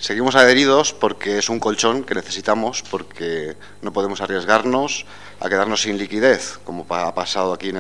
Seguimos adheridos porque es un colchón que necesitamos, porque no podemos arriesgarnos a quedarnos sin liquidez, como ha pasado aquí en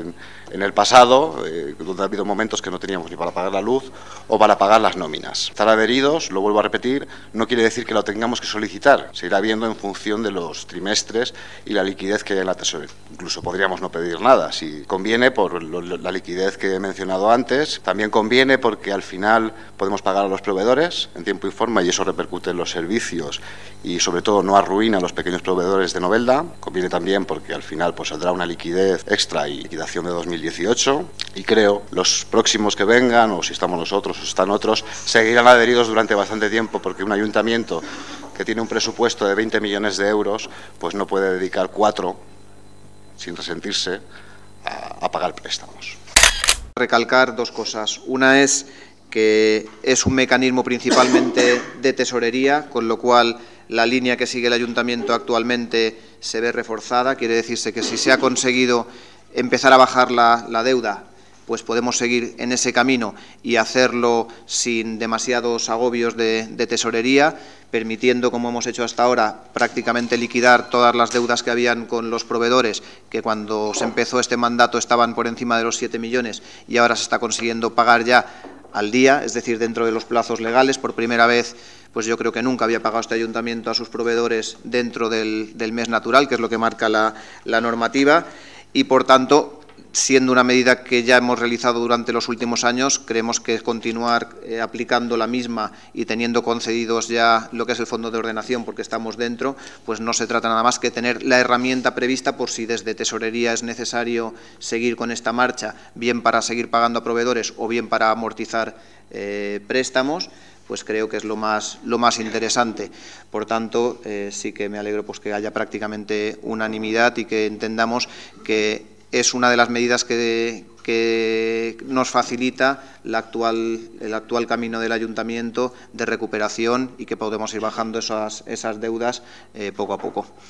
el pasado, donde ha habido momentos que no teníamos ni para pagar la luz o para pagar las nóminas. Estar adheridos, lo vuelvo a repetir, no quiere decir que lo tengamos que solicitar, se irá viendo en función de los trimestres y la liquidez que hay en la tesorería. Incluso podríamos no pedir nada, si conviene por la liquidez que he mencionado antes, también conviene porque al final podemos pagar a los proveedores en tiempo y forma y eso repercute en los servicios y sobre todo no arruina a los pequeños proveedores de Novelda. Conviene también porque al final pues saldrá una liquidez extra y liquidación de 2018 y creo los próximos que vengan, o si estamos nosotros o están otros, seguirán adheridos durante bastante tiempo, porque un ayuntamiento que tiene un presupuesto de 20 millones de euros pues no puede dedicar 4 sin resentirse a pagar préstamos. Recalcar dos cosas. Una es que es un mecanismo principalmente de tesorería, con lo cual la línea que sigue el Ayuntamiento actualmente se ve reforzada. Quiere decirse que si se ha conseguido empezar a bajar la deuda, pues podemos seguir en ese camino y hacerlo sin demasiados agobios de tesorería, permitiendo, como hemos hecho hasta ahora, prácticamente liquidar todas las deudas que habían con los proveedores, que cuando se empezó este mandato estaban por encima de los 7 millones y ahora se está consiguiendo pagar ya al día, es decir, dentro de los plazos legales. Por primera vez, pues yo creo que nunca había pagado este ayuntamiento a sus proveedores dentro del mes natural, que es lo que marca la normativa, y por tanto, siendo una medida que ya hemos realizado durante los últimos años, creemos que continuar aplicando la misma y teniendo concedidos ya lo que es el fondo de ordenación, porque estamos dentro, pues no se trata nada más que tener la herramienta prevista por si desde tesorería es necesario seguir con esta marcha, bien para seguir pagando a proveedores o bien para amortizar préstamos. Pues creo que es lo más interesante. Por tanto, sí que me alegro pues que haya prácticamente unanimidad y que entendamos que es una de las medidas que nos facilita el actual camino del Ayuntamiento de recuperación y que podemos ir bajando esas deudas poco a poco.